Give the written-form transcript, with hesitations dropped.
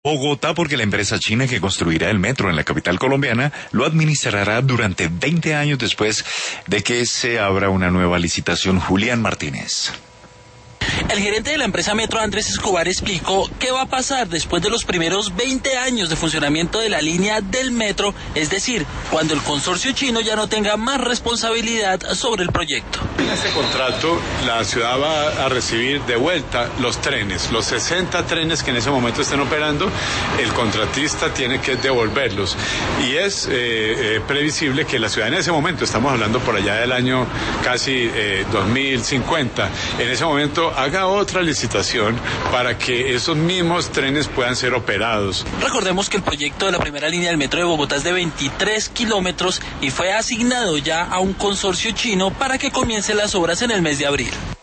Bogotá, porque la empresa china que construirá el metro en la capital colombiana lo administrará durante 20 años después de que se abra una nueva licitación. Julián Martínez. El gerente de la empresa Metro, Andrés Escobar, explicó qué va a pasar después de los primeros 20 años de funcionamiento de la línea del metro, es decir, cuando el consorcio chino ya no tenga más responsabilidad sobre el proyecto. En este contrato, la ciudad va a recibir de vuelta los trenes, los 60 trenes que en ese momento estén operando, el contratista tiene que devolverlos. Y es previsible que la ciudad en ese momento, estamos hablando por allá del año casi 2050, en ese momento haga otra licitación para que esos mismos trenes puedan ser operados. Recordemos que el proyecto de la primera línea del metro de Bogotá es de 23 kilómetros y fue asignado ya a un consorcio chino para que comience las obras en el mes de abril.